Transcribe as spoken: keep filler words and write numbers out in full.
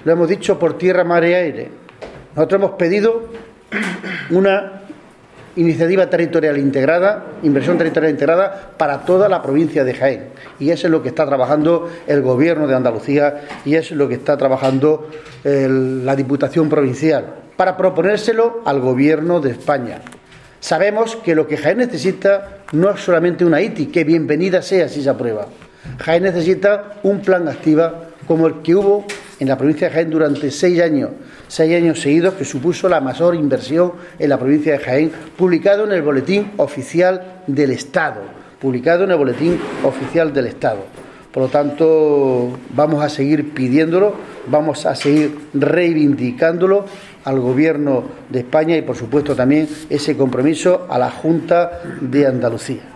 lo hemos dicho por tierra, mar y aire. Nosotros hemos pedido una iniciativa territorial integrada, inversión territorial integrada para toda la provincia de Jaén. Y eso es lo que está trabajando el Gobierno de Andalucía y eso es lo que está trabajando el, la Diputación Provincial, para proponérselo al Gobierno de España. Sabemos que lo que Jaén necesita no es solamente una I T I, que bienvenida sea si se aprueba. Jaén necesita un plan activa como el que hubo en la provincia de Jaén durante seis años, seis años seguidos, que supuso la mayor inversión en la provincia de Jaén, publicado en el Boletín Oficial del Estado, publicado en el Boletín Oficial del Estado. Por lo tanto, vamos a seguir pidiéndolo, vamos a seguir reivindicándolo al Gobierno de España y, por supuesto, también ese compromiso a la Junta de Andalucía.